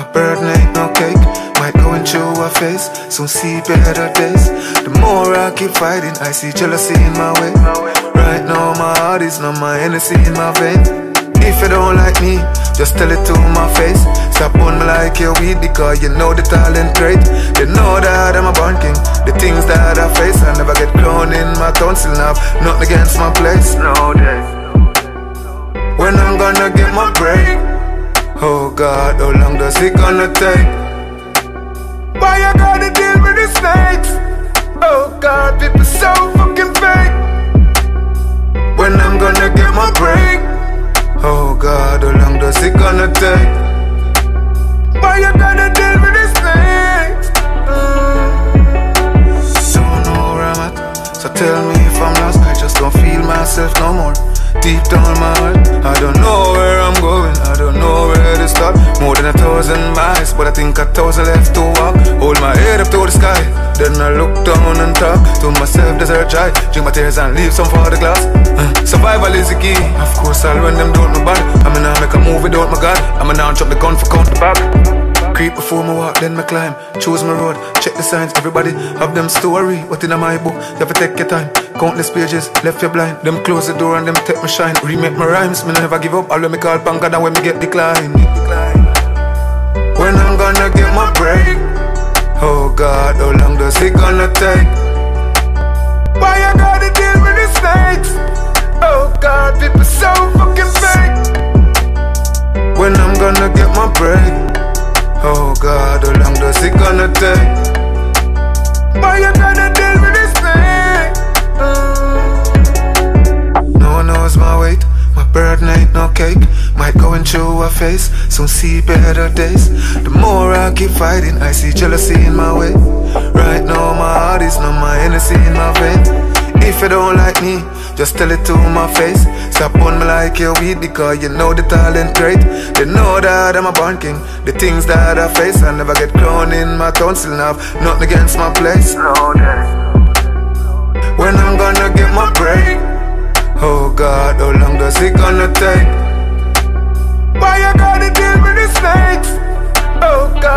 burden ain't no cake. Might going through a phase, soon see better days. The more I keep fighting, I see jealousy in my way. Right now my heart is numb, my energy in my veins. If you don't like me, just tell it to my face. Stop on me like your weed, because you know the talent great. They know that I'm a born king. The things that I face, I never get crowned in my council now. Nothing against my place, no day. When I'm gonna get my break? Oh God, how long does it gonna take? Why you gotta deal with the snakes? Oh God, people so fucking fake. When I'm gonna get my break? Oh God, how long does it gonna take? Why you gotta deal with the snakes? Don't know where I'm at, so tell me if I'm lost. I just don't feel myself no more. Deep down my heart, I don't know where I'm going, I don't know where to start. More than 1,000 miles, but I think 1,000 left to walk. Hold my head up to the sky, then I look down and talk to myself, there's a dry. Drink my tears and leave some for the glass. Survival is the key, of course I'll run them down my body. I'm gonna make a move without my God, I'm gonna drop the gun for count the back. Creep before me walk, then me climb. Choose my road, check the signs. Everybody have them story, what in my book. You have to take your time, countless pages, left you blind. Them close the door and them take me shine. Remake my rhymes, me never give up. All when me call panga, and when me get decline. When I'm gonna get my break? Oh God, how long does it gonna take? Why you gotta deal with the snakes? Oh God, people so fucking fake. When I'm gonna get my break? Oh God, how long does it gonna take? Why you gotta deal with this thing? No one knows my weight, my burden ain't no cake. Might going through a phase, soon see better days. The more I keep fighting, I see jealousy in my way. Right now my heart is numb, my energy in my veins. If you don't like me, just tell it to my face. Stop on me like your weed, because you know the talent great. They know that I'm a born king. The things that I face, I never get crowned in my council now. Nothing against my place, no day. When I'm gonna get my break? Oh God, how long does it gonna take? Why you gotta deal with the snakes? Oh God.